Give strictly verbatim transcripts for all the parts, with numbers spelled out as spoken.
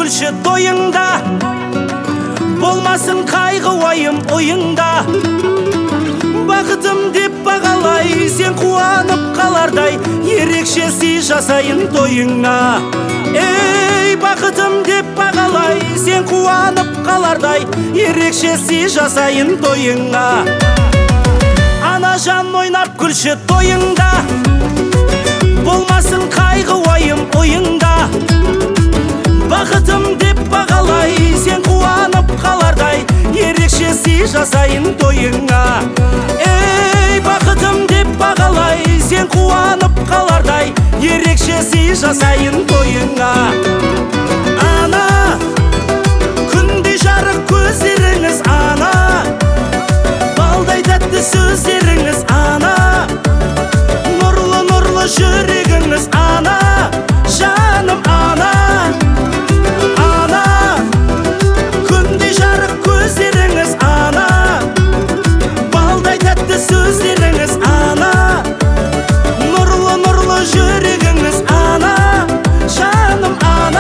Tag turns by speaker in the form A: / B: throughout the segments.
A: күлші тойыңда, болмасын қайғы уайым ойыңда. Бақытым деп бағалай, сен қуанып қалардай, ерекше сый жасайын тойыңа. Ей, бақытым деп бағалай, сен қуанып қалардай, ерекше сый жасайын тойыңа. Ана жан ойнап күлші тойыңда, болмасын қайғы уайым ойыңда. Бақытым деп бағалай, сен қуанып қалардай, ерекше сый жасайын тойыңа. Ей, бақытым деп бағалай, сен қуанып қалардай, ерекше сый жасайын тойыңа. Ана, күндей жарық көздеріңіз, ана, балдай тәтті сөздеріңіз, ана, нұрлы-нұрлы жүрегіңіз, ана, жаным, ана. Ана, күндей жарық көздеріңіз, ана, балдай тәтті сөздеріңіз, ана, нұрлы-нұрлы жүрегіңіз, ана, жаным, ана.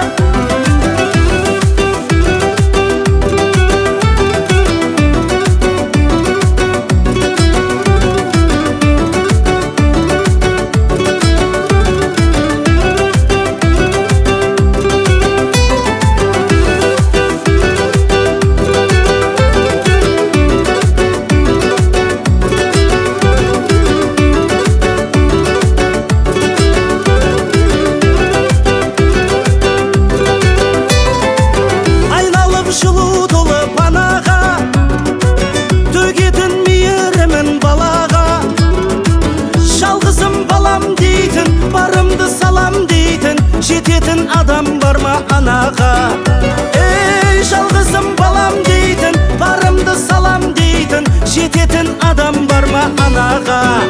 A: Жылу толы панаға, төгетін мейірімін балаға. Жалғызым балам дейтін, барымды салам дейтін, жететін адам бар ма анаға? Ей, жалғызым балам дейтін, барымды салам дейтін, жететін адам бар ма анаға?